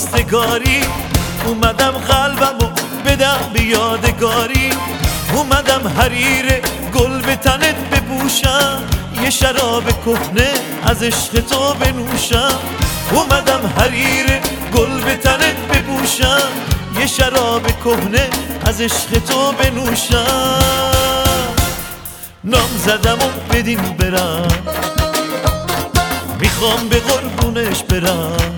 خواستگاری، اومدم قلبمو بدم به یادگاری، اومدم حریر گل به تنت بپوشم، یه شراب کهنه از عشق تو بنوشم. اومدم حریر گل به تنت بپوشم، یه شراب کهنه از عشق تو بنوشم. نام زدم و بدین برم، میخوام به قربونش برم.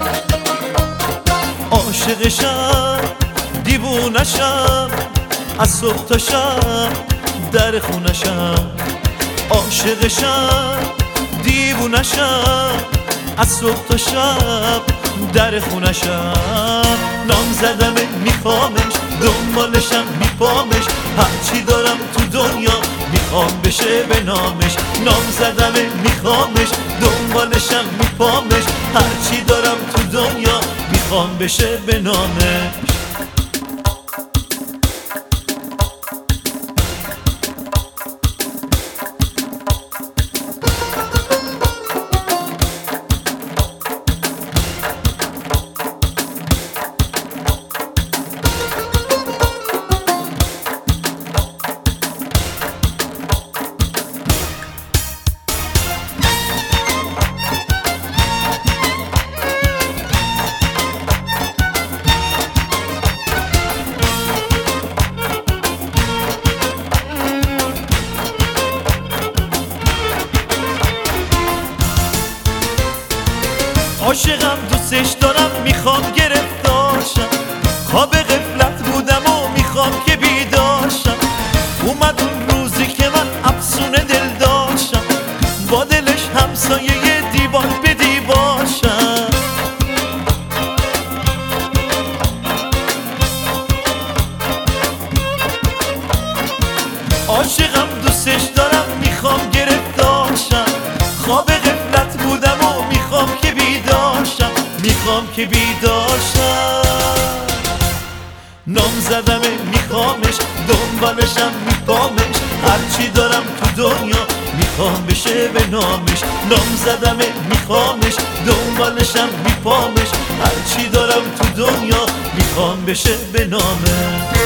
عاشقشم دیوونشم، از صبح تا شب در خونشم. عاشقشم دیوونشم، از صبح تا شب در خونشم. نام زدمه میخوامش، دنبالشم میپامش، هرچی دارم تو دنیا میخوام بشه به نامش. نام زدمه میخوامش، دنبالشم میپامش، هرچی دارم تو دنیا میخوام بشه به نامش. عاشقم دوستش دارم، میخوام گرفتاشم، خواب غفلت بودم و میخوام که بیداشم. اومد اون روزی که من افسونه دل داشتم، با دلش همسایه دیوار به دیوارشم. عاشقم دوستش دارم، میخوام گرفتاشم، خواب غفلت بودم و میخوام که بیداشم، میخوام که بیداشم. نام زدمه میخوامش، دنبالشم میپامش، هرچی دارم تو دنیا میخوام بشه به نامش. نام زدمه میخوامش، دنبالشم میپامش، هرچی دارم تو دنیا میخوام بشه به نامش.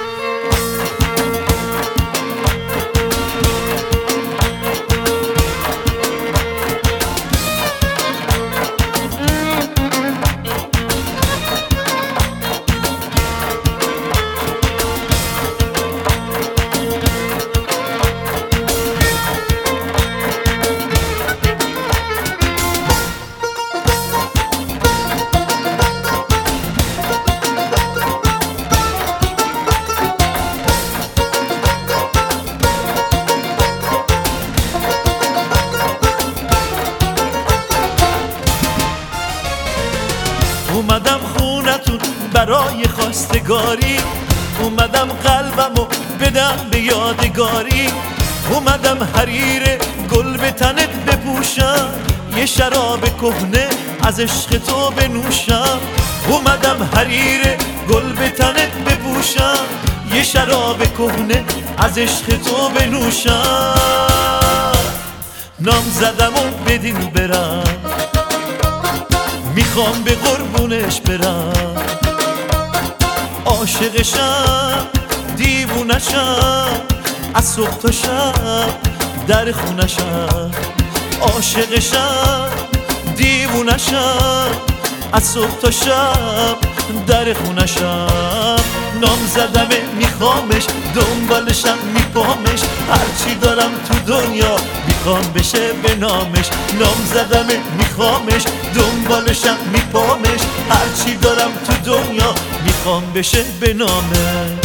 اومدم خونتون برای خواستگاری، اومدم قلبمو بدم به یادگاری، اومدم حریر گل به تنت بپوشم، یه شراب کهنه از عشق تو بنوشم. اومدم حریر گل به تنت بپوشم، یه شراب کهنه از عشق تو بنوشم. نام زدم و بدین برم، میخوام به قربونش برم. عاشقشم دیوونشم، از صبح تا شب در خونشم. عاشقشم دیوونشم، از صبح تا شب در خونشم. نام زدمه میخوامش، دنبالشم میپامش، هرچی دارم تو دنیا میخوام بشه به نامش. نام زدمه میخوامش، دنبالشم میپامش، هرچی دارم تو دنیا میخوام بشه به نامش.